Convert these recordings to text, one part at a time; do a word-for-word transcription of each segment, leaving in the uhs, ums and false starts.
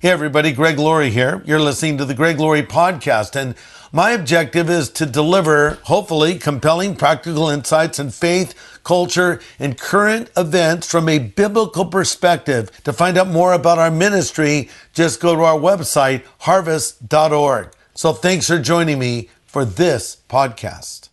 Hey everybody, Greg Laurie here. You're listening to the Greg Laurie Podcast, and my objective is to deliver, hopefully, compelling practical insights in faith, culture, and current events from a biblical perspective. To find out more about our ministry, just go to our website, harvest dot org. So thanks for joining me for this podcast.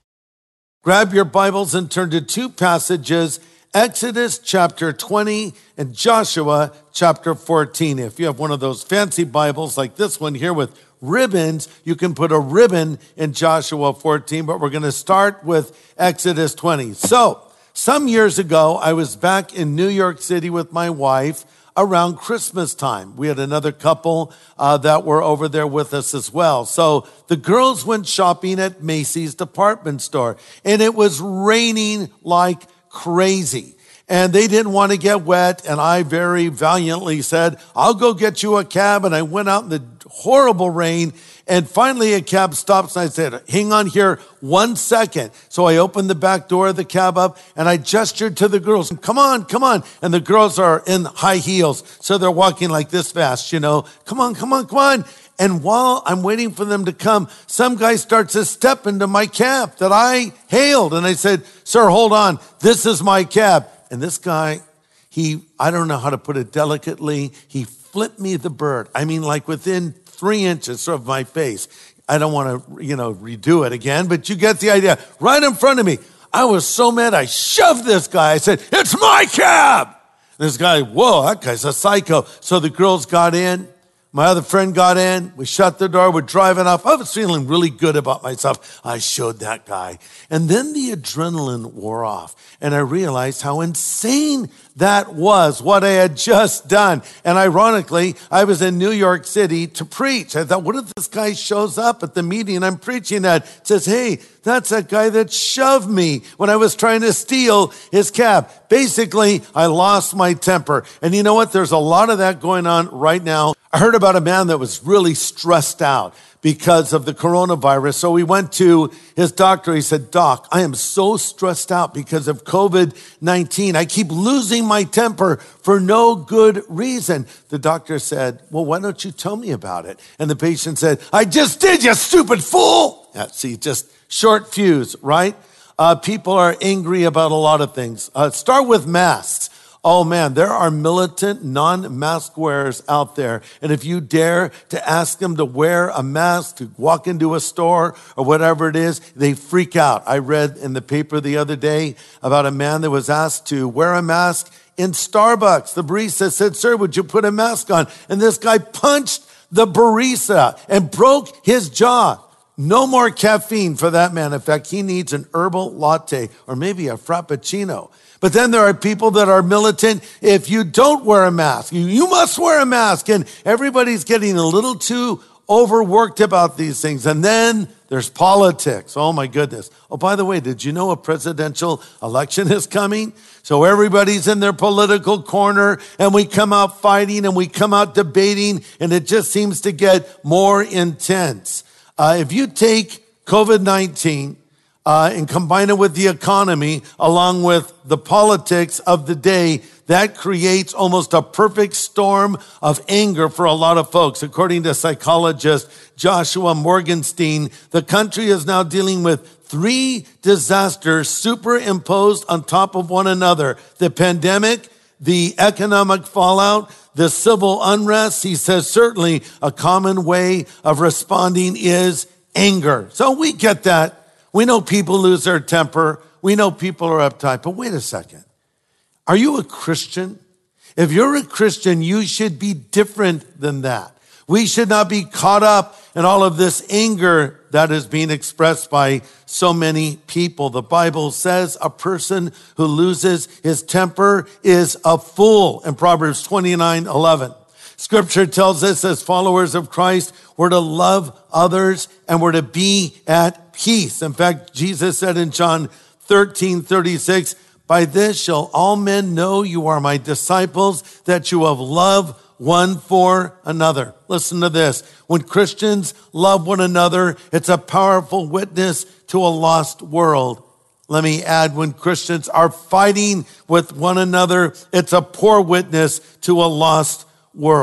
Grab your Bibles and turn to two passages, Exodus chapter twenty and Joshua chapter fourteen. If you have one of those fancy Bibles like this one here with ribbons, you can put a ribbon in Joshua fourteen, but we're going to start with Exodus twenty. So, some years ago, I was back in New York City with my wife around Christmas time. We had another couple uh, that were over there with us as well. So the girls went shopping at Macy's department store, and it was raining like crazy. And they didn't want to get wet, and I very valiantly said, I'll go get you a cab. And I went out in the horrible rain, and finally a cab stops, and I said, hang on here one second. So I opened the back door of the cab up, and I gestured to the girls, come on, come on. And the girls are in high heels, so they're walking like this fast, you know, come on, come on, come on. And while I'm waiting for them to come, some guy starts to step into my cab that I hailed. And I said, sir, hold on, this is my cab. And this guy, he, I don't know how to put it delicately, he flipped me the bird. I mean, like within three inches of my face. I don't want to, you know, redo it again, but you get the idea. Right in front of me. I was so mad, I shoved this guy. I said, it's my cab. This guy, whoa, that guy's a psycho. So the girls got in. My other friend got in. We shut the door. We're driving off. I was feeling really good about myself. I showed that guy. And then the adrenaline wore off. And I realized how insane that was, what I had just done. And ironically, I was in New York City to preach. I thought, what if this guy shows up at the meeting I'm preaching at, says, hey, that's that guy that shoved me when I was trying to steal his cab. Basically, I lost my temper. And you know what? There's a lot of that going on right now. I heard about a man that was really stressed out because of the coronavirus. So we went to his doctor. He said, Doc, I am so stressed out because of covid nineteen. I keep losing my temper for no good reason. The doctor said, well, why don't you tell me about it? And the patient said, I just did, you stupid fool. Yeah, see, just short fuse, right? Uh, people are angry about a lot of things. Uh, start with masks. Oh man, there are militant non-mask wearers out there. And if you dare to ask them to wear a mask, to walk into a store or whatever it is, they freak out. I read in the paper the other day about a man that was asked to wear a mask in Starbucks. The barista said, sir, would you put a mask on? And this guy punched the barista and broke his jaw. No more caffeine for that man. In fact, he needs an herbal latte or maybe a frappuccino. But then there are people that are militant. If you don't wear a mask, you, you must wear a mask. And everybody's getting a little too overworked about these things. And then there's politics. Oh my goodness. Oh, by the way, did you know a presidential election is coming? So everybody's in their political corner and we come out fighting and we come out debating and it just seems to get more intense. Uh, if you take covid nineteen, Uh, and combine it with the economy along with the politics of the day, that creates almost a perfect storm of anger for a lot of folks. According to psychologist Joshua Morgenstein, the country is now dealing with three disasters superimposed on top of one another. The pandemic, the economic fallout, the civil unrest. He says certainly a common way of responding is anger. So we get that. We know people lose their temper. We know people are uptight. But wait a second. Are you a Christian? If you're a Christian, you should be different than that. We should not be caught up in all of this anger that is being expressed by so many people. The Bible says a person who loses his temper is a fool in Proverbs twenty-nine eleven. Scripture tells us as followers of Christ, we're to love others and we're to be at peace. In fact, Jesus said in John thirteen thirty-six, by this shall all men know you are my disciples, that you have love one for another. Listen to this. When Christians love one another, it's a powerful witness to a lost world. Let me add, when Christians are fighting with one another, it's a poor witness to a lost world.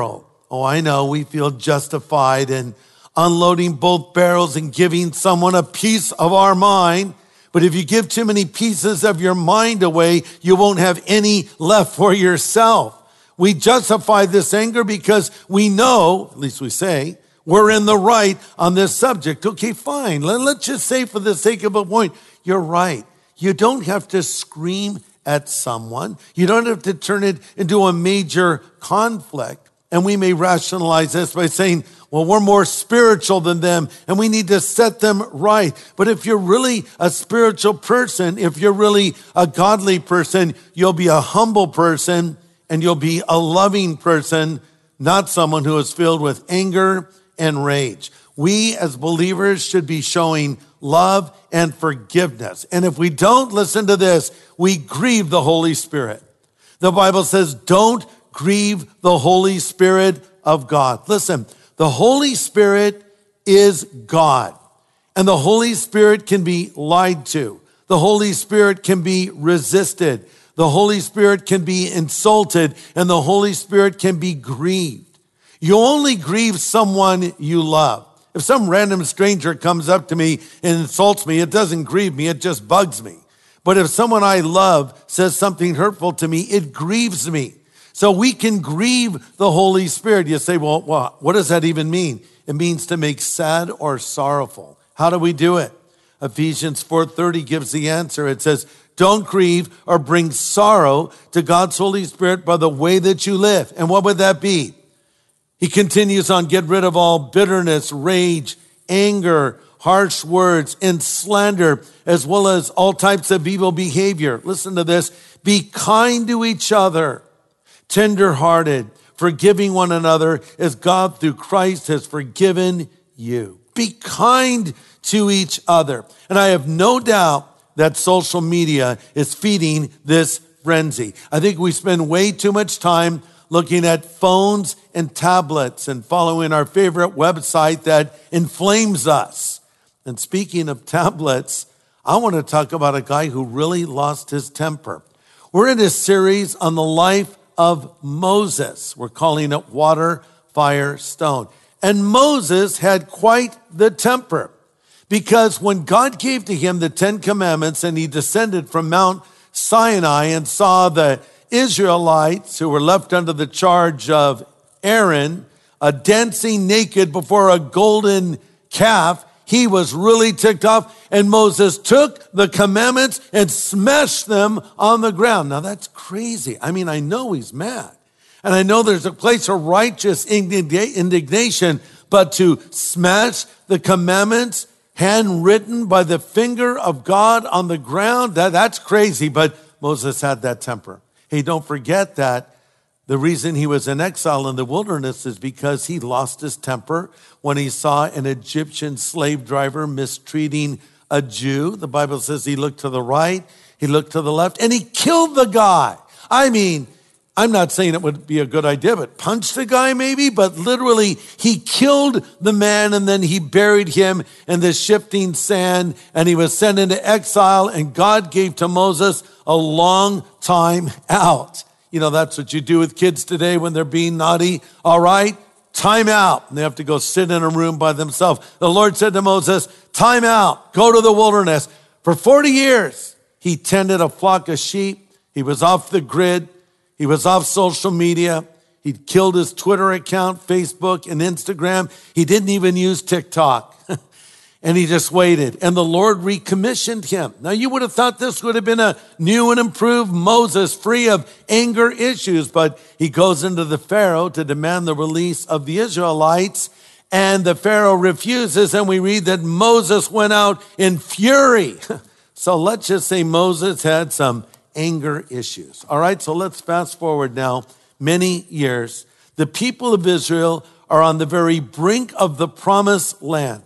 Oh, I know, we feel justified in unloading both barrels and giving someone a piece of our mind. But if you give too many pieces of your mind away, you won't have any left for yourself. We justify this anger because we know, at least we say, we're in the right on this subject. Okay, fine. Let's just say for the sake of a point, you're right. You don't have to scream at someone. You don't have to turn it into a major conflict. And we may rationalize this by saying, well, we're more spiritual than them and we need to set them right. But if you're really a spiritual person, if you're really a godly person, you'll be a humble person and you'll be a loving person, not someone who is filled with anger and rage. We as believers should be showing love and forgiveness. And if we don't, listen to this, we grieve the Holy Spirit. The Bible says, don't grieve the Holy Spirit of God. Listen, the Holy Spirit is God. And the Holy Spirit can be lied to. The Holy Spirit can be resisted. The Holy Spirit can be insulted. And the Holy Spirit can be grieved. You only grieve someone you love. If some random stranger comes up to me and insults me, it doesn't grieve me, it just bugs me. But if someone I love says something hurtful to me, it grieves me. So we can grieve the Holy Spirit. You say, well, what does that even mean? It means to make sad or sorrowful. How do we do it? Ephesians four thirty gives the answer. It says, don't grieve or bring sorrow to God's Holy Spirit by the way that you live. And what would that be? He continues on, get rid of all bitterness, rage, anger, harsh words, and slander, as well as all types of evil behavior. Listen to this. Be kind to each other, tender-hearted, forgiving one another as God through Christ has forgiven you. Be kind to each other. And I have no doubt that social media is feeding this frenzy. I think we spend way too much time looking at phones and tablets and following our favorite website that inflames us. And speaking of tablets, I want to talk about a guy who really lost his temper. We're in a series on the life of Moses. We're calling it Water, Fire, Stone. And Moses had quite the temper because when God gave to him the Ten Commandments and he descended from Mount Sinai and saw the Israelites who were left under the charge of Aaron, uh, dancing naked before a golden calf, he was really ticked off. And Moses took the commandments and smashed them on the ground. Now that's crazy. I mean, I know he's mad. And I know there's a place of righteous indignation, but to smash the commandments handwritten by the finger of God on the ground, that, that's crazy. But Moses had that temper. Hey, don't forget that the reason he was in exile in the wilderness is because he lost his temper when he saw an Egyptian slave driver mistreating a Jew. The Bible says he looked to the right, he looked to the left, and he killed the guy. I mean, I'm not saying it would be a good idea, but punch the guy maybe, but literally he killed the man and then he buried him in the shifting sand and he was sent into exile and God gave to Moses a long time out. You know, that's what you do with kids today when they're being naughty. All right, time out. And they have to go sit in a room by themselves. The Lord said to Moses, time out, go to the wilderness. For forty years, he tended a flock of sheep. He was off the grid. He was off social media. He'd killed his Twitter account, Facebook, and Instagram. He didn't even use TikTok. And he just waited. And the Lord recommissioned him. Now, you would have thought this would have been a new and improved Moses, free of anger issues. But he goes into the Pharaoh to demand the release of the Israelites. And the Pharaoh refuses. And we read that Moses went out in fury. So let's just say Moses had some anger issues. All right, so let's fast forward now many years. The people of Israel are on the very brink of the promised land.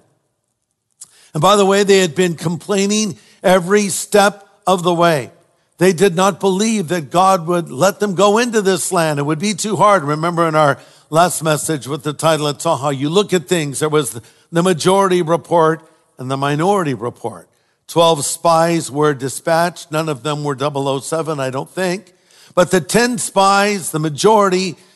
And by the way, they had been complaining every step of the way. They did not believe that God would let them go into this land. It would be too hard. Remember in our last message with the title, it's all how you look at things. There was the majority report and the minority report. Twelve spies were dispatched. None of them were double oh seven, I don't think. But the ten spies, the majority,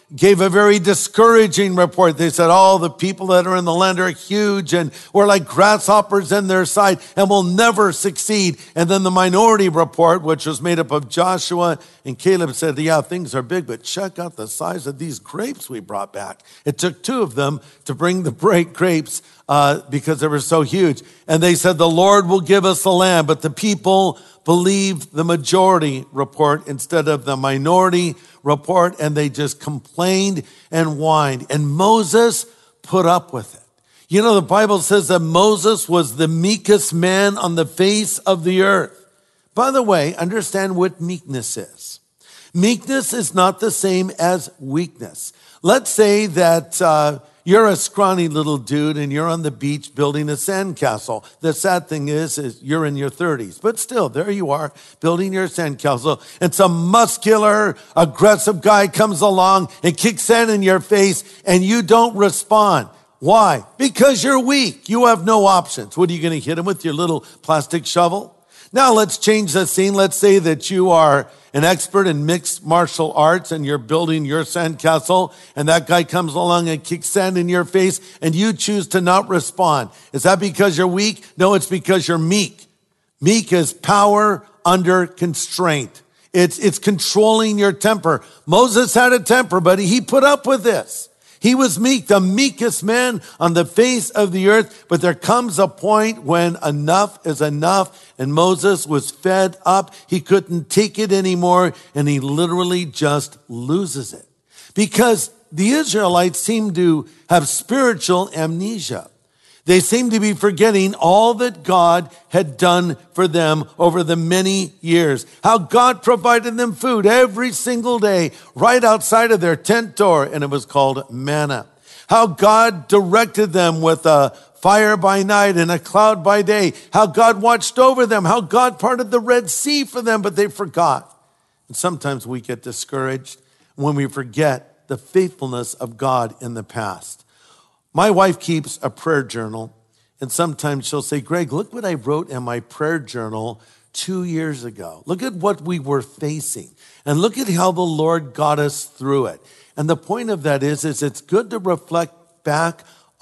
gave a very discouraging report. They said, oh, the people that are in the land are huge and we're like grasshoppers in their sight and will never succeed. And then the minority report, which was made up of Joshua and Caleb, said, yeah, things are big, but check out the size of these grapes we brought back. It took two of them to bring the great grapes uh, because they were so huge. And they said, the Lord will give us the land, but the people believed the majority report instead of the minority report, and they just complained and whined. And Moses put up with it. You know, the Bible says that Moses was the meekest man on the face of the earth. By the way, understand what meekness is. Meekness is not the same as weakness. Let's say that uh, you're a scrawny little dude and you're on the beach building a sandcastle. The sad thing is, is you're in your thirties, but still, there you are building your sandcastle, and some muscular, aggressive guy comes along and kicks sand in your face and you don't respond. Why? Because you're weak. You have no options. What are you going to hit him with, your little plastic shovel? Now let's change the scene. Let's say that you are an expert in mixed martial arts and you're building your sandcastle, and that guy comes along and kicks sand in your face and you choose to not respond. Is that because you're weak? No, it's because you're meek. Meek is power under constraint. It's, it's controlling your temper. Moses had a temper, but he put up with this. He was meek, the meekest man on the face of the earth. But there comes a point when enough is enough, and Moses was fed up. He couldn't take it anymore, and he literally just loses it. Because the Israelites seem to have spiritual amnesia. They seem to be forgetting all that God had done for them over the many years. How God provided them food every single day right outside of their tent door, and it was called manna. How God directed them with a fire by night and a cloud by day. How God watched over them. How God parted the Red Sea for them, but they forgot. And sometimes we get discouraged when we forget the faithfulness of God in the past. My wife keeps a prayer journal, and sometimes she'll say, Greg, look what I wrote in my prayer journal two years ago. Look at what we were facing, and look at how the Lord got us through it. And the point of that is, is it's good to reflect back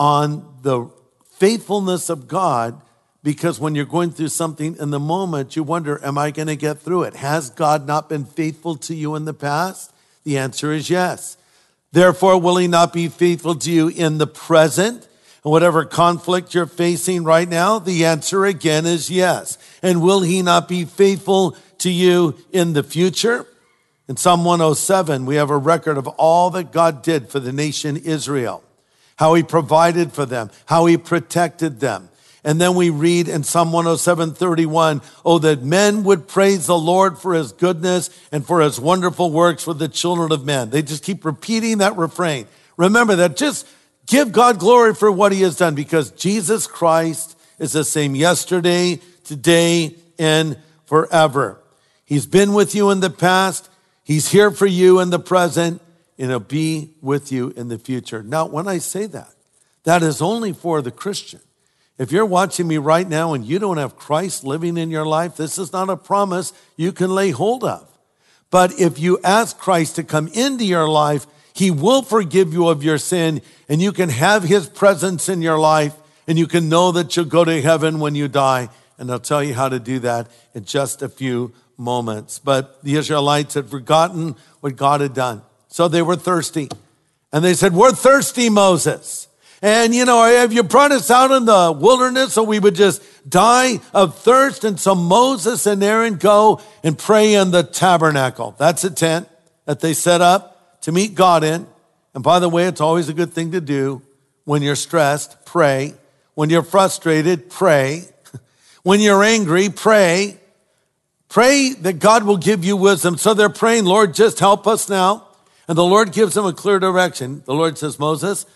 on the faithfulness of God, because when you're going through something in the moment, you wonder, am I going to get through it? Has God not been faithful to you in the past? The answer is yes. Therefore, will he not be faithful to you in the present? And whatever conflict you're facing right now, the answer again is yes. And will he not be faithful to you in the future? In Psalm one oh seven, we have a record of all that God did for the nation Israel, how he provided for them, how he protected them. And then we read in Psalm one oh seven, thirty-one, oh, that men would praise the Lord for his goodness and for his wonderful works for the children of men. They just keep repeating that refrain. Remember that. Just give God glory for what he has done, because Jesus Christ is the same yesterday, today, and forever. He's been with you in the past. He's here for you in the present, and he'll be with you in the future. Now, when I say that, that is only for the Christian. If you're watching me right now and you don't have Christ living in your life, this is not a promise you can lay hold of. But if you ask Christ to come into your life, he will forgive you of your sin, and you can have his presence in your life, and you can know that you'll go to heaven when you die. And I'll tell you how to do that in just a few moments. But the Israelites had forgotten what God had done. So they were thirsty. And they said, we're thirsty, Moses. And, you know, have you brought us out in the wilderness so we would just die of thirst? And so Moses and Aaron go and pray in the tabernacle. That's a tent that they set up to meet God in. And by the way, it's always a good thing to do. When you're stressed, pray. When you're frustrated, pray. When you're angry, pray. Pray that God will give you wisdom. So they're praying, Lord, just help us now. And the Lord gives them a clear direction. The Lord says, Moses,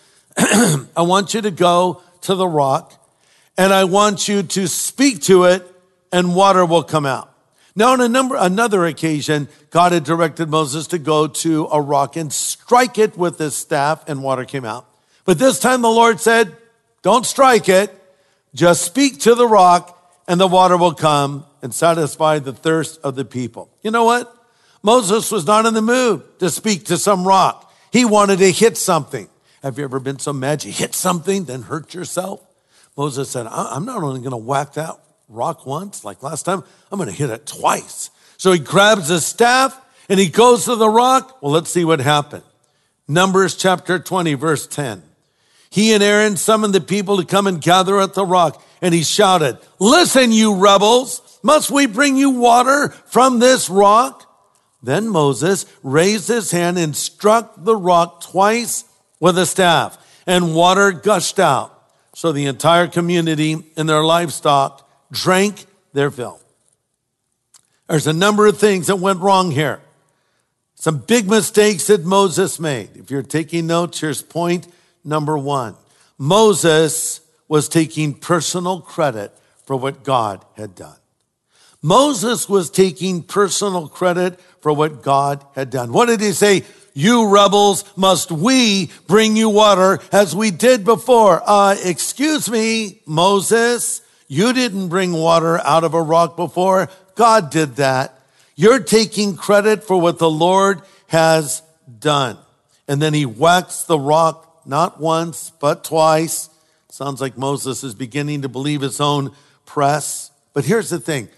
I want you to go to the rock, and I want you to speak to it, and water will come out. Now, on a number, another occasion, God had directed Moses to go to a rock and strike it with his staff, and water came out. But this time the Lord said, don't strike it, just speak to the rock, and the water will come and satisfy the thirst of the people. You know what? Moses was not in the mood to speak to some rock. He wanted to hit something. Have you ever been so mad you hit something, then hurt yourself? Moses said, I'm not only going to whack that rock once, like last time, I'm going to hit it twice. So he grabs his staff and he goes to the rock. Well, let's see what happened. Numbers chapter twenty, verse ten. He and Aaron summoned the people to come and gather at the rock. And he shouted, listen, you rebels, must we bring you water from this rock? Then Moses raised his hand and struck the rock twice with a staff, and water gushed out. So the entire community and their livestock drank their fill. There's a number of things that went wrong here. Some big mistakes that Moses made. If you're taking notes, here's point number one. Moses was taking personal credit for what God had done. Moses was taking personal credit for what God had done. What did he say? You rebels, must we bring you water as we did before? Uh, excuse me, Moses, you didn't bring water out of a rock before. God did that. You're taking credit for what the Lord has done. And then he whacks the rock not once, but twice. Sounds like Moses is beginning to believe his own press. But here's the thing.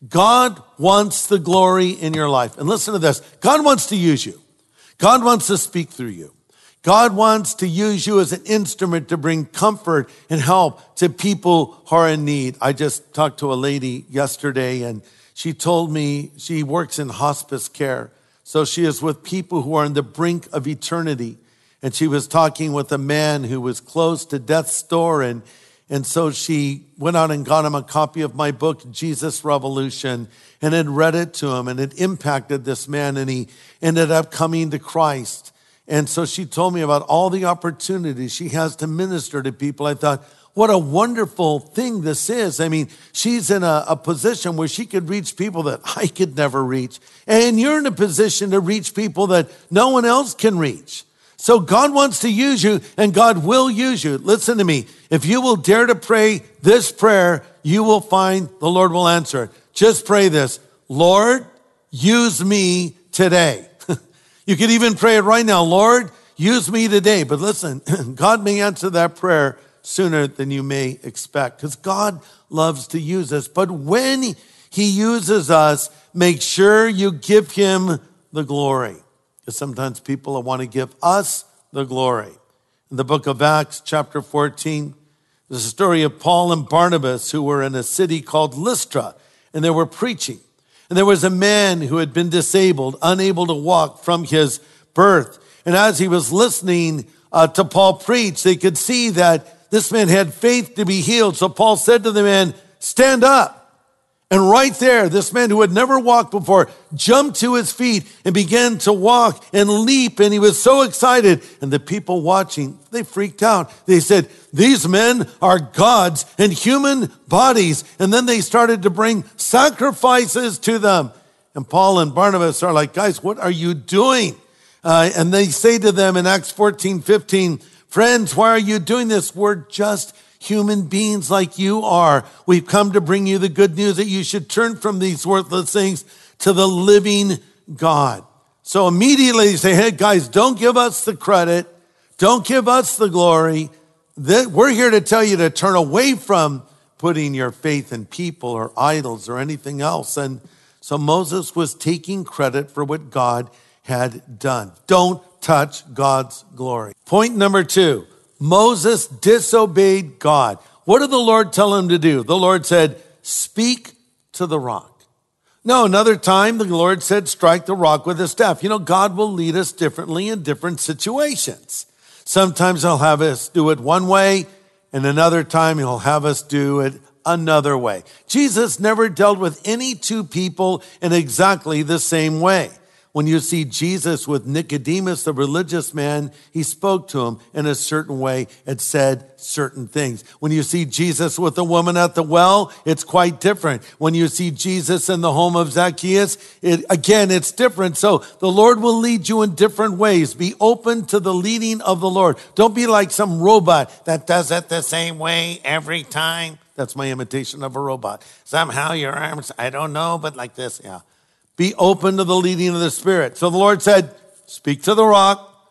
God wants the glory in your life. And listen to this. God wants to use you. God wants to speak through you. God wants to use you as an instrument to bring comfort and help to people who are in need. I just talked to a lady yesterday, and she told me she works in hospice care. So she is with people who are on the brink of eternity. And she was talking with a man who was close to death's door. And, and so she went out and got him a copy of my book, Jesus Revolution, and had read it to him. And it impacted this man, and he ended up coming to Christ. And so she told me about all the opportunities she has to minister to people. I thought, what a wonderful thing this is. I mean, she's in a, a position where she could reach people that I could never reach. And you're in a position to reach people that no one else can reach. So God wants to use you, and God will use you. Listen to me. If you will dare to pray this prayer, you will find the Lord will answer it. Just pray this. Lord, use me today. You could even pray it right now. Lord, use me today. But listen, God may answer that prayer sooner than you may expect, because God loves to use us. But when he uses us, make sure you give him the glory. Because sometimes people want to give us the glory. In the book of Acts, chapter fourteen, there's a story of Paul and Barnabas who were in a city called Lystra, and they were preaching. And there was a man who had been disabled, unable to walk from his birth. And as he was listening uh, to Paul preach, they could see that this man had faith to be healed. So Paul said to the man, stand up. And right there, this man who had never walked before jumped to his feet and began to walk and leap. And he was so excited. And the people watching, they freaked out. They said, these men are gods in human bodies. And then they started to bring sacrifices to them. And Paul and Barnabas are like, guys, what are you doing? Uh, and they say to them in Acts fourteen fifteen, friends, why are you doing this? We're just human beings like you are. We've come to bring you the good news that you should turn from these worthless things to the living God. So immediately they say, hey guys, don't give us the credit. Don't give us the glory. We're here to tell you to turn away from putting your faith in people or idols or anything else. And so Moses was taking credit for what God had done. Don't touch God's glory. Point number two. Moses disobeyed God. What did the Lord tell him to do? The Lord said, speak to the rock. No, another time the Lord said, strike the rock with a staff. You know, God will lead us differently in different situations. Sometimes he'll have us do it one way, and another time he'll have us do it another way. Jesus never dealt with any two people in exactly the same way. When you see Jesus with Nicodemus, the religious man, he spoke to him in a certain way and said certain things. When you see Jesus with the woman at the well, it's quite different. When you see Jesus in the home of Zacchaeus, it, again, it's different. So the Lord will lead you in different ways. Be open to the leading of the Lord. Don't be like some robot that does it the same way every time. That's my imitation of a robot. Somehow your arms, I don't know, but like this, yeah. Be open to the leading of the Spirit. So the Lord said, speak to the rock.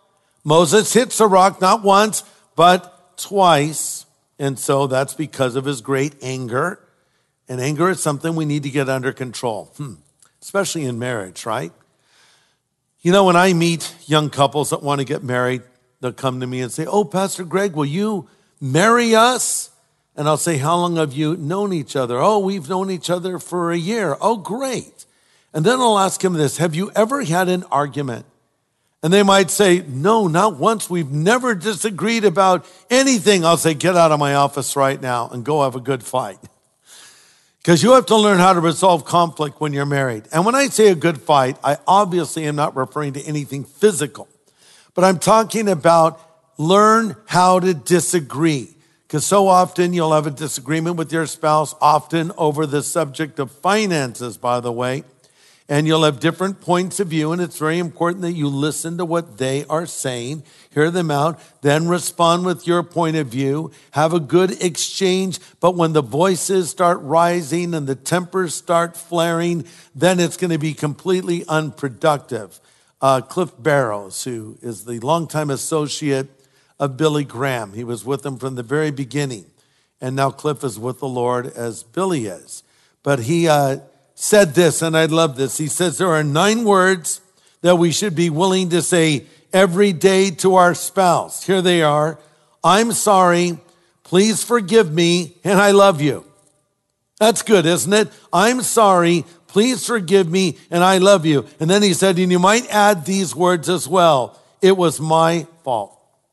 Moses hits the rock not once, but twice. And so that's because of his great anger. And anger is something we need to get under control, hmm. especially in marriage, right? You know, when I meet young couples that want to get married, they'll come to me and say, oh, Pastor Greg, will you marry us? And I'll say, how long have you known each other? Oh, we've known each other for a year. Oh, great. And then I'll ask him this, have you ever had an argument? And they might say, no, not once. We've never disagreed about anything. I'll say, get out of my office right now and go have a good fight. Because you have to learn how to resolve conflict when you're married. And when I say a good fight, I obviously am not referring to anything physical. But I'm talking about learn how to disagree. Because so often you'll have a disagreement with your spouse, often over the subject of finances, by the way. And you'll have different points of view, and it's very important that you listen to what they are saying, hear them out, then respond with your point of view, have a good exchange. But when the voices start rising and the tempers start flaring, then it's going to be completely unproductive. Uh, Cliff Barrows, who is the longtime associate of Billy Graham, he was with him from the very beginning. And now Cliff is with the Lord as Billy is. But he uh, said this, and I love this. He says there are nine words that we should be willing to say every day to our spouse. Here they are. I'm sorry, please forgive me, and I love you. That's good, isn't it? I'm sorry, please forgive me, and I love you. And then he said, and you might add these words as well. It was my fault.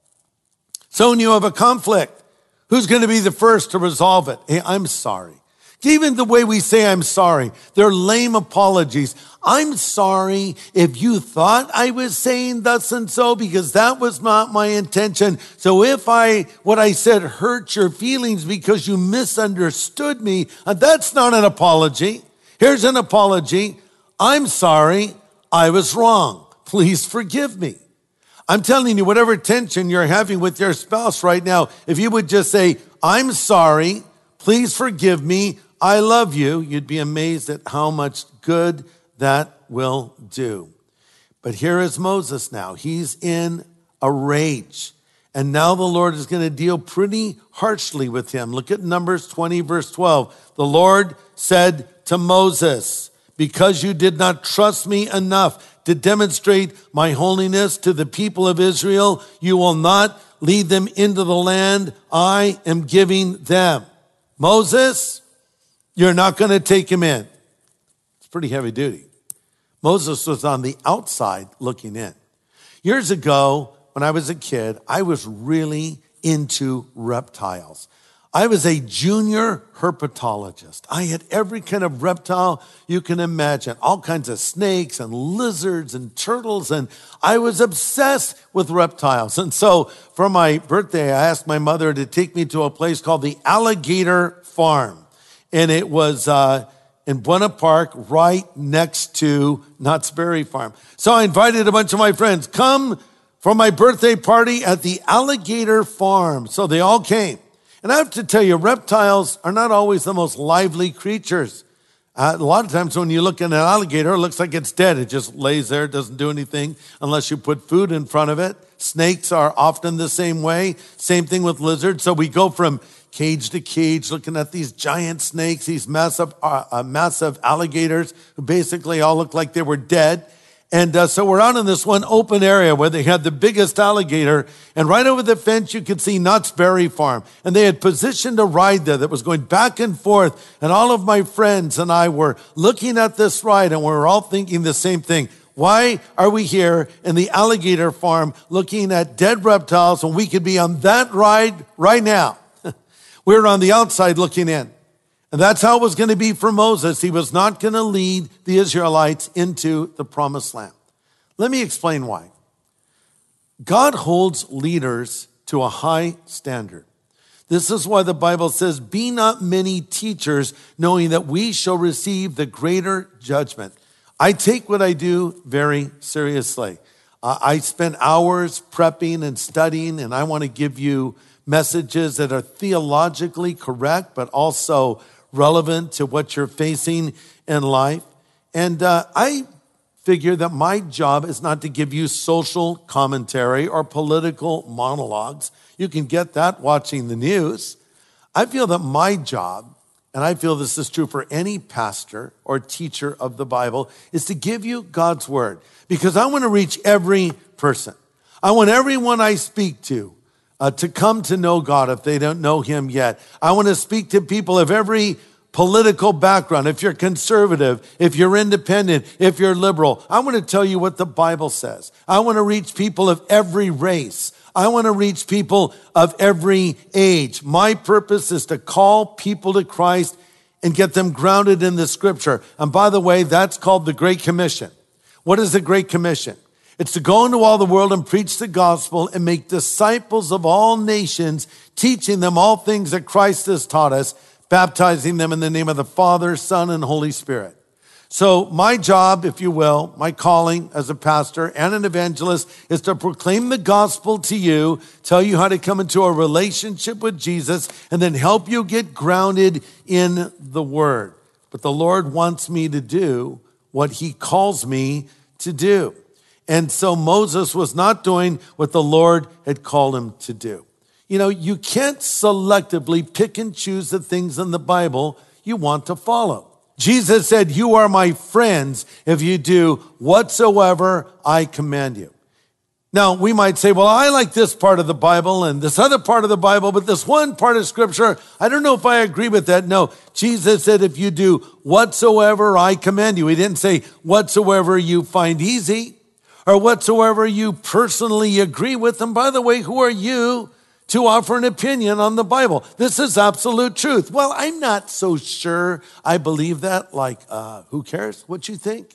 So when you have a conflict, who's going to be the first to resolve it? Hey, I'm sorry. Even the way we say I'm sorry, they're lame apologies. I'm sorry if you thought I was saying thus and so, because that was not my intention. So if I, what I said hurt your feelings because you misunderstood me, that's not an apology. Here's an apology. I'm sorry, I was wrong. Please forgive me. I'm telling you, whatever tension you're having with your spouse right now, if you would just say, I'm sorry, please forgive me, I love you, you'd be amazed at how much good that will do. But here is Moses now. He's in a rage. And now the Lord is going to deal pretty harshly with him. Look at Numbers twenty, verse twelve. The Lord said to Moses, because you did not trust me enough to demonstrate my holiness to the people of Israel, you will not lead them into the land I am giving them. Moses, you're not going to take him in. It's pretty heavy duty. Moses was on the outside looking in. Years ago, when I was a kid, I was really into reptiles. I was a junior herpetologist. I had every kind of reptile you can imagine, all kinds of snakes and lizards and turtles, and I was obsessed with reptiles. And so for my birthday, I asked my mother to take me to a place called the Alligator Farm. And it was uh, in Buena Park, right next to Knott's Berry Farm. So I invited a bunch of my friends, come for my birthday party at the Alligator Farm. So they all came. And I have to tell you, reptiles are not always the most lively creatures. Uh, a lot of times when you look at an alligator, it looks like it's dead. It just lays there, doesn't do anything unless you put food in front of it. Snakes are often the same way. Same thing with lizards. So we go from cage to cage looking at these giant snakes, these massive, uh, uh, massive alligators who basically all look like they were dead. And uh, so we're out in this one open area where they had the biggest alligator. And right over the fence, you could see Knott's Berry Farm. And they had positioned a ride there that was going back and forth. And all of my friends and I were looking at this ride, and we were all thinking the same thing. Why are we here in the Alligator Farm looking at dead reptiles when we could be on that ride right now? We were on the outside looking in. And that's how it was going to be for Moses. He was not going to lead the Israelites into the promised land. Let me explain why. God holds leaders to a high standard. This is why the Bible says, be not many teachers, knowing that we shall receive the greater judgment. I take what I do very seriously. Uh, I spend hours prepping and studying, and I want to give you messages that are theologically correct, but also relevant to what you're facing in life. And uh, I figure that my job is not to give you social commentary or political monologues. You can get that watching the news. I feel that my job, and I feel this is true for any pastor or teacher of the Bible, is to give you God's word, because I want to reach every person. I want everyone I speak to uh, to come to know God if they don't know him yet. I want to speak to people of every political background. If you're conservative, if you're independent, if you're liberal, I want to tell you what the Bible says. I want to reach people of every race. I want to reach people of every age. My purpose is to call people to Christ and get them grounded in the scripture. And by the way, that's called the Great Commission. What is the Great Commission? It's to go into all the world and preach the gospel and make disciples of all nations, teaching them all things that Christ has taught us, baptizing them in the name of the Father, Son, and Holy Spirit. So my job, if you will, my calling as a pastor and an evangelist is to proclaim the gospel to you, tell you how to come into a relationship with Jesus, and then help you get grounded in the word. But the Lord wants me to do what he calls me to do. And so Moses was not doing what the Lord had called him to do. You know, you can't selectively pick and choose the things in the Bible you want to follow. Jesus said, you are my friends if you do whatsoever I command you. Now, we might say, well, I like this part of the Bible and this other part of the Bible, but this one part of Scripture, I don't know if I agree with that. No, Jesus said, if you do whatsoever I command you. He didn't say whatsoever you find easy or whatsoever you personally agree with. And by the way, who are you to offer an opinion on the Bible? This is absolute truth. Well, I'm not so sure I believe that. Like, uh, who cares what you think?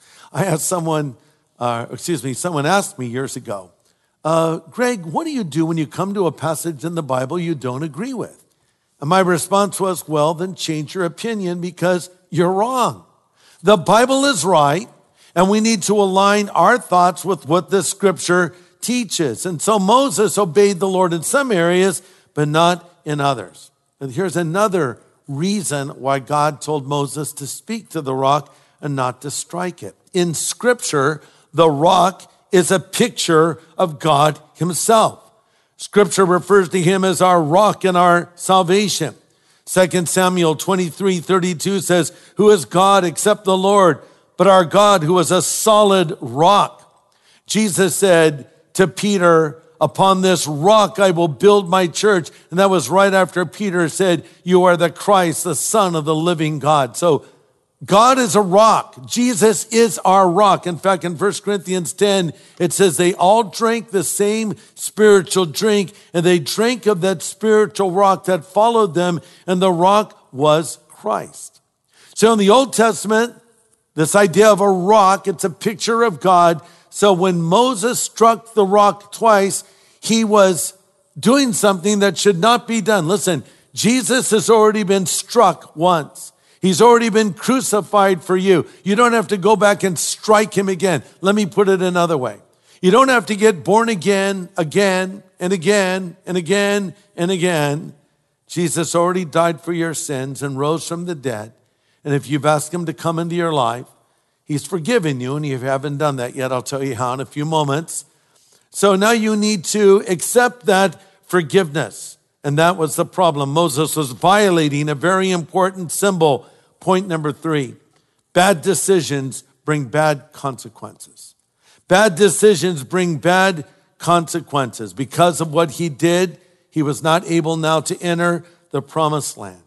I asked someone, uh, excuse me, someone asked me years ago, uh, Greg, what do you do when you come to a passage in the Bible you don't agree with? And my response was, well, then change your opinion because you're wrong. The Bible is right, and we need to align our thoughts with what the scripture teaches. And so Moses obeyed the Lord in some areas, but not in others. And here's another reason why God told Moses to speak to the rock and not to strike it. In Scripture, the rock is a picture of God himself. Scripture refers to him as our rock and our salvation. Second Samuel twenty-three thirty-two says, who is God except the Lord, but our God who is a solid rock. Jesus said to Peter, upon this rock I will build my church. And that was right after Peter said, you are the Christ, the Son of the living God. So God is a rock. Jesus is our rock. In fact, in First Corinthians ten, it says they all drank the same spiritual drink, and they drank of that spiritual rock that followed them, and the rock was Christ. So in the Old Testament, this idea of a rock, it's a picture of God. So when Moses struck the rock twice, he was doing something that should not be done. Listen, Jesus has already been struck once. He's already been crucified for you. You don't have to go back and strike him again. Let me put it another way. You don't have to get born again, again, and again, and again, and again. Jesus already died for your sins and rose from the dead. And if you've asked him to come into your life, he's forgiven you, and if you haven't done that yet, I'll tell you how in a few moments. So now you need to accept that forgiveness. And that was the problem. Moses was violating a very important symbol. Point number three, bad decisions bring bad consequences. Bad decisions bring bad consequences. Because of what he did, he was not able now to enter the promised land.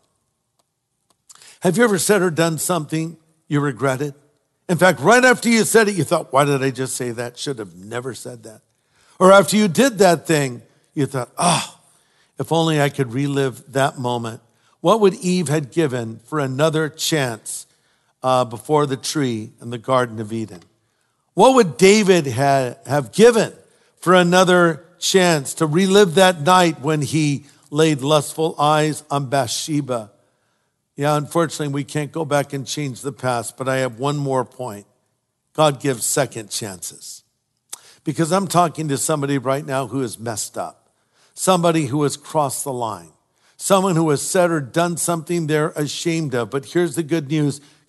Have you ever said or done something you regretted? In fact, right after you said it, you thought, why did I just say that? Should have never said that. Or after you did that thing, you thought, oh, if only I could relive that moment. What would Eve have given for another chance uh, before the tree in the Garden of Eden? What would David ha- have given for another chance to relive that night when he laid lustful eyes on Bathsheba? Yeah, unfortunately, we can't go back and change the past, but I have one more point. God gives second chances. Because I'm talking to somebody right now who is messed up, somebody who has crossed the line, someone who has said or done something they're ashamed of. But here's the good news.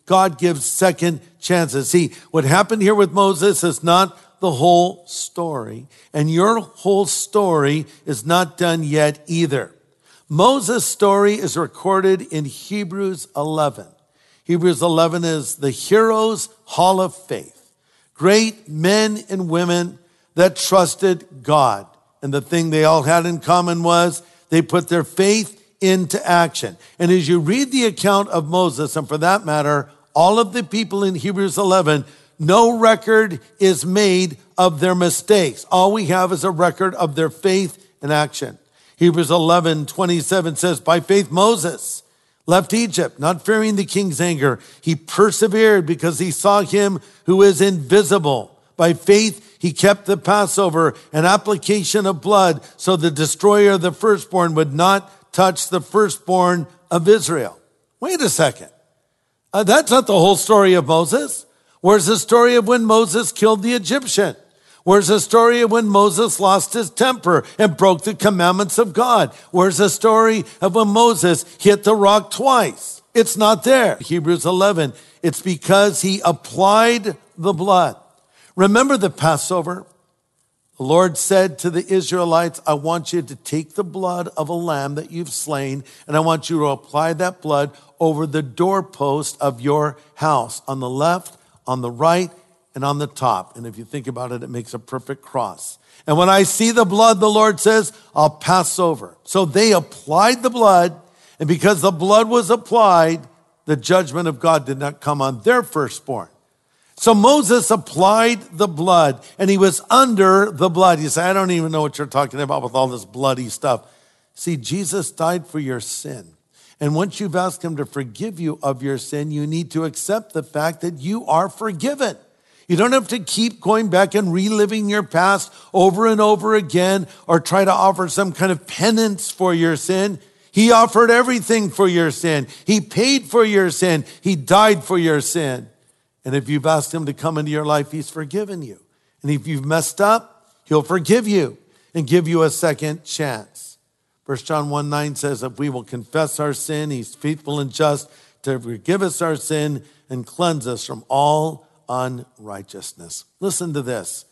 God gives second chances. See, what happened here with Moses is not the whole story, and your whole story is not done yet either. Moses' story is recorded in Hebrews eleven. Hebrews eleven is the heroes' hall of faith. Great men and women that trusted God. And the thing they all had in common was they put their faith into action. And as you read the account of Moses, and for that matter, all of the people in Hebrews eleven, no record is made of their mistakes. All we have is a record of their faith and action. Hebrews eleven twenty-seven says, by faith Moses left Egypt, not fearing the king's anger. He persevered because he saw him who is invisible. By faith, he kept the Passover, an application of blood, so the destroyer of the firstborn would not touch the firstborn of Israel. Wait a second. Uh, that's not the whole story of Moses. Where's the story of when Moses killed the Egyptian? Where's the story of when Moses lost his temper and broke the commandments of God? Where's the story of when Moses hit the rock twice? It's not there. Hebrews eleven, it's because he applied the blood. Remember the Passover? The Lord said to the Israelites, I want you to take the blood of a lamb that you've slain, and I want you to apply that blood over the doorpost of your house, on the left, on the right, and on the top. And if you think about it, it makes a perfect cross. And when I see the blood, the Lord says, I'll pass over. So they applied the blood, and because the blood was applied, the judgment of God did not come on their firstborn. So Moses applied the blood, and he was under the blood. You say, I don't even know what you're talking about with all this bloody stuff. See, Jesus died for your sin. And once you've asked him to forgive you of your sin, you need to accept the fact that you are forgiven. You don't have to keep going back and reliving your past over and over again or try to offer some kind of penance for your sin. He offered everything for your sin. He paid for your sin. He died for your sin. And if you've asked him to come into your life, he's forgiven you. And if you've messed up, he'll forgive you and give you a second chance. First John one nine says, if we will confess our sin, he's faithful and just to forgive us our sin and cleanse us from all unrighteousness. Listen to this.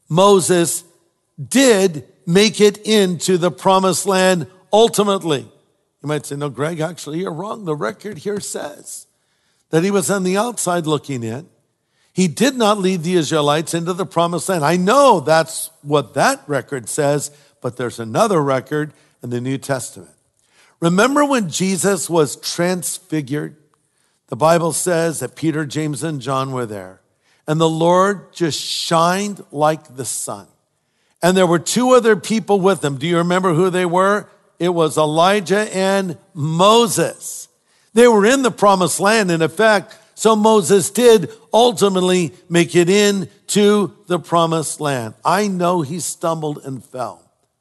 Moses did make it into the promised land ultimately. You might say, no, Greg, actually, you're wrong. The record here says that he was on the outside looking in. He did not lead the Israelites into the promised land. I know that's what that record says, but there's another record in the New Testament. Remember when Jesus was transfigured? The Bible says that Peter, James, and John were there, and the Lord just shined like the sun. And there were two other people with him. Do you remember who they were? It was Elijah and Moses. They were in the promised land, in effect, so Moses did ultimately make it into the promised land. I know he stumbled and fell.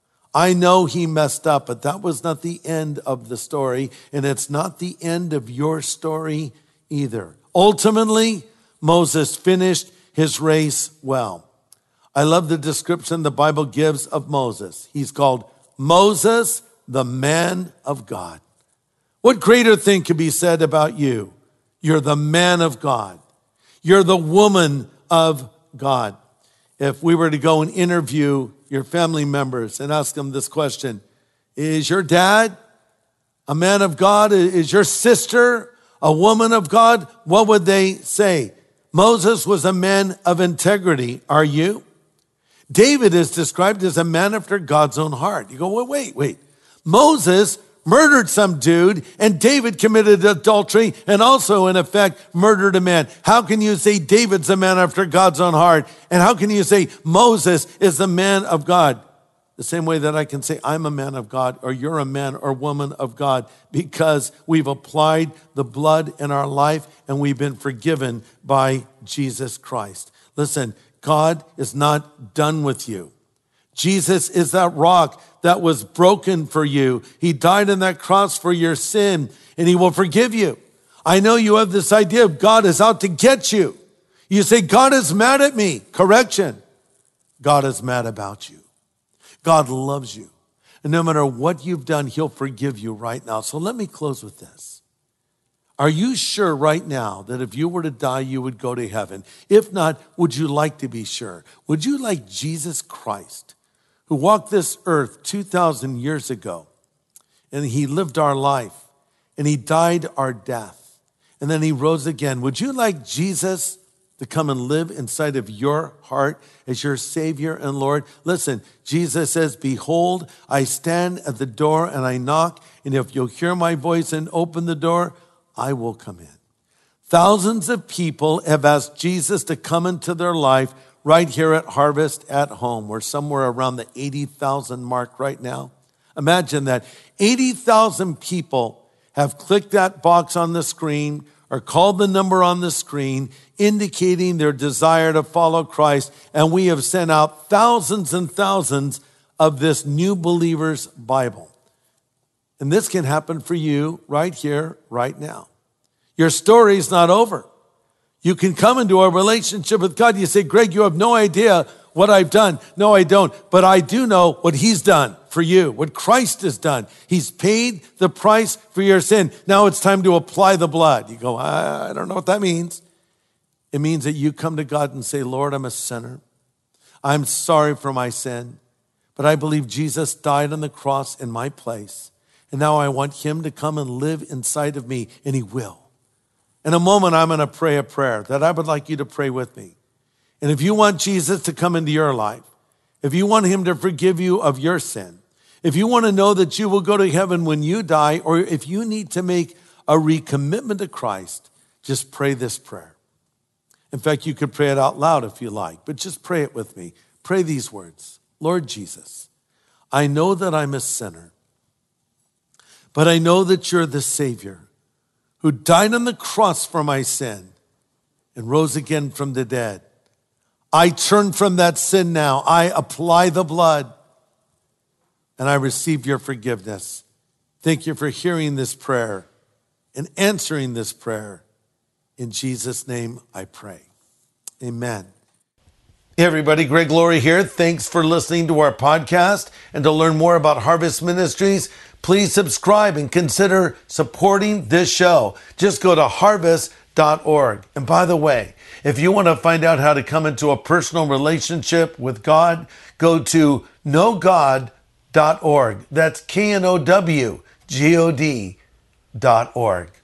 I know he messed up, but that was not the end of the story, and it's not the end of your story either. Ultimately, Moses finished his race well. I love the description the Bible gives of Moses. He's called Moses, the man of God. What greater thing could be said about you? You're the man of God. You're the woman of God. If we were to go and interview your family members and ask them this question, is your dad a man of God? Is your sister a woman of God? What would they say? Moses was a man of integrity. Are you? David is described as a man after God's own heart. You go, well, wait, wait. Moses murdered some dude, and David committed adultery and also, in effect, murdered a man. How can you say David's a man after God's own heart? And how can you say Moses is the man of God? The same way that I can say I'm a man of God or you're a man or woman of God, because we've applied the blood in our life and we've been forgiven by Jesus Christ. Listen, God is not done with you. Jesus is that rock that was broken for you. He died on that cross for your sin, and he will forgive you. I know you have this idea of God is out to get you. You say, God is mad at me. Correction. God is mad about you. God loves you. And no matter what you've done, he'll forgive you right now. So let me close with this. Are you sure right now that if you were to die, you would go to heaven? If not, would you like to be sure? Would you like Jesus Christ, who walked this earth two thousand years ago, and he lived our life, and he died our death, and then he rose again? Would you like Jesus to come and live inside of your heart as your Savior and Lord? Listen, Jesus says, behold, I stand at the door and I knock, and if you'll hear my voice and open the door, I will come in. Thousands of people have asked Jesus to come into their life right here at Harvest at Home. We're somewhere around the eighty thousand mark right now. Imagine that. eighty thousand people have clicked that box on the screen or called the number on the screen indicating their desire to follow Christ. And we have sent out thousands and thousands of this New Believers Bible. And this can happen for you right here, right now. Your story is not over. You can come into a relationship with God. You say, Greg, you have no idea what I've done. No, I don't. But I do know what he's done for you, what Christ has done. He's paid the price for your sin. Now it's time to apply the blood. You go, I don't know what that means. It means that you come to God and say, Lord, I'm a sinner. I'm sorry for my sin, but I believe Jesus died on the cross in my place. And now I want him to come and live inside of me, and he will. In a moment, I'm going to pray a prayer that I would like you to pray with me. And if you want Jesus to come into your life, if you want him to forgive you of your sin, if you want to know that you will go to heaven when you die, or if you need to make a recommitment to Christ, just pray this prayer. In fact, you could pray it out loud if you like, but just pray it with me. Pray these words. Lord Jesus, I know that I'm a sinner, but I know that you're the Savior who died on the cross for my sin and rose again from the dead. I turn from that sin now. I apply the blood and I receive your forgiveness. Thank you for hearing this prayer and answering this prayer. In Jesus' name I pray. Amen. Hey everybody, Greg Laurie here. Thanks for listening to our podcast. And to learn more about Harvest Ministries, please subscribe and consider supporting this show. Just go to harvest dot org. And by the way, if you want to find out how to come into a personal relationship with God, go to know god dot org. That's K N O W G O D dot org.